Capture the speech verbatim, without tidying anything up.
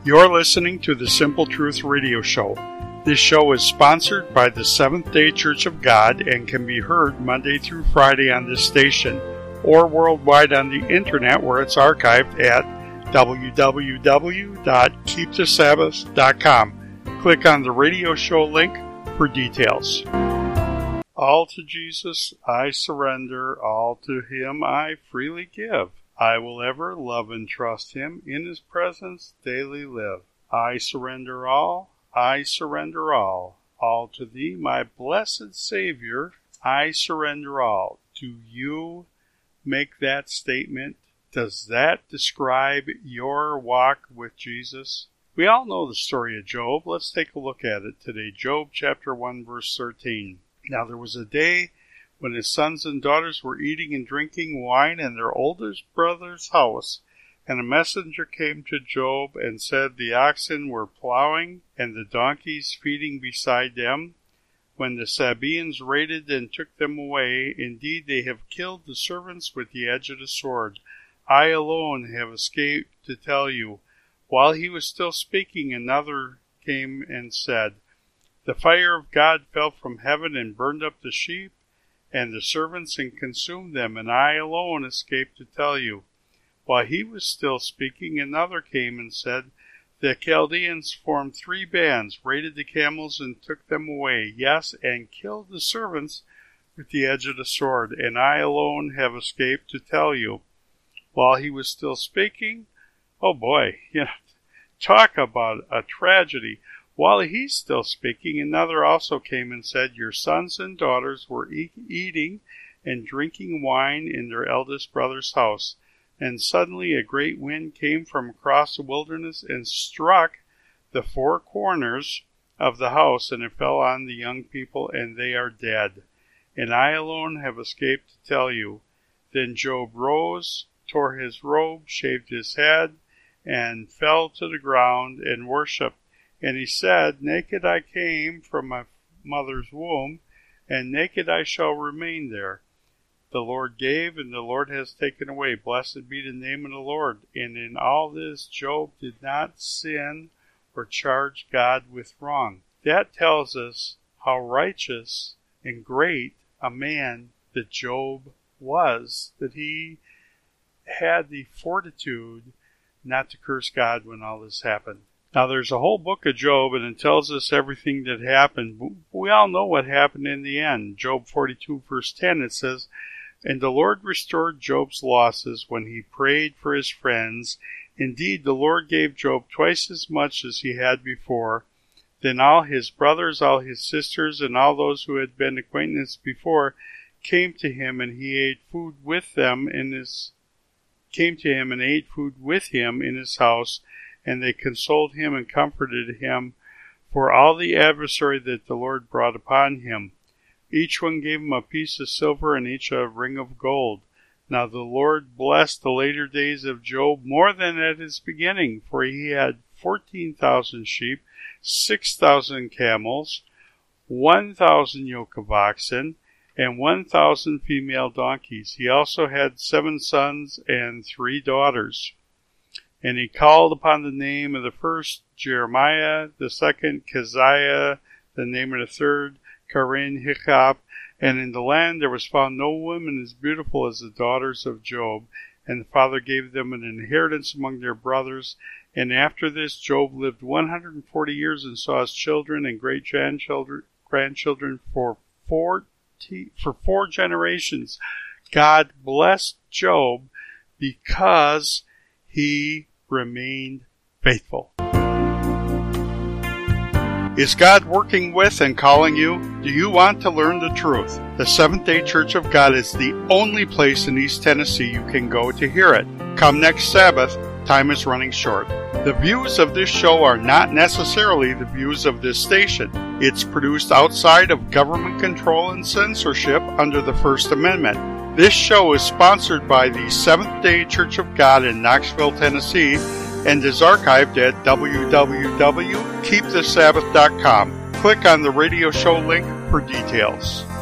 You're listening to the Simple Truth Radio Show. This show is sponsored by the Seventh-day Church of God and can be heard Monday through Friday on this station or worldwide on the internet where it's archived at w w w dot keep the sabbath dot com. Click on the radio show link for details. All to Jesus I surrender, all to Him I freely give. I will ever love and trust Him, in His presence daily live. I surrender all, I surrender all, all to Thee, my blessed Savior, I surrender all. Do you make that statement? Does that describe your walk with Jesus? We all know the story of Job. Let's take a look at it today. Job chapter one, verse thirteen. Now there was a day when his sons and daughters were eating and drinking wine in their oldest brother's house, and a messenger came to Job and said, the oxen were plowing and the donkeys feeding beside them, when the Sabaeans raided and took them away. Indeed, they have killed the servants with the edge of the sword. I alone have escaped to tell you. While he was still speaking, another came and said, the fire of God fell from heaven and burned up the sheep and the servants and consumed them, and I alone escaped to tell you. While he was still speaking, another came and said, the Chaldeans formed three bands, raided the camels, and took them away, yes, and killed the servants with the edge of the sword, and I alone have escaped to tell you. While he was still speaking, oh boy, you know, talk about a tragedy. While he's still speaking, another also came and said, your sons and daughters were e- eating and drinking wine in their eldest brother's house. And suddenly a great wind came from across the wilderness and struck the four corners of the house, and it fell on the young people, and they are dead. And I alone have escaped to tell you. Then Job rose, tore his robe, shaved his head, and fell to the ground and worshipped. And he said, naked I came from my mother's womb, and naked I shall remain there. The Lord gave, and the Lord has taken away. Blessed be the name of the Lord. And in all this, Job did not sin or charge God with wrong. That tells us how righteous and great a man that Job was, that he had the fortitude not to curse God when all this happened. Now, there's a whole book of Job, and it tells us everything that happened. We all know what happened in the end. Job forty-two, verse ten, it says, and the Lord restored Job's losses when he prayed for his friends. Indeed, the Lord gave Job twice as much as he had before. Then all his brothers, all his sisters, and all those who had been acquaintances before came to him, and he ate food with them in his came to him and ate food with him in his house. And they consoled him and comforted him for all the adversary that the Lord brought upon him. Each one gave him a piece of silver and each a ring of gold. Now the Lord blessed the later days of Job more than at his beginning, for he had fourteen thousand sheep, six thousand camels, one thousand yoke of oxen, and one thousand female donkeys. He also had seven sons and three daughters. And he called upon the name of the first Jeremiah, the second Keziah, the name of the third Karen-Hikab. And in the land there was found no woman as beautiful as the daughters of Job. And the father gave them an inheritance among their brothers. And after this Job lived one hundred forty years and saw his children and great grandchildren grandchildren for forty for four generations. God blessed Job because he remained faithful. Is God working with and calling you? Do you want to learn the truth? The Seventh-day Church of God is the only place in East Tennessee you can go to hear it. Come next Sabbath. Time is running short. The views of this show are not necessarily the views of this station. It's produced outside of government control and censorship under the First Amendment. This show is sponsored by the Seventh-day Church of God in Knoxville, Tennessee, and is archived at w w w dot keep the sabbath dot com. Click on the radio show link for details.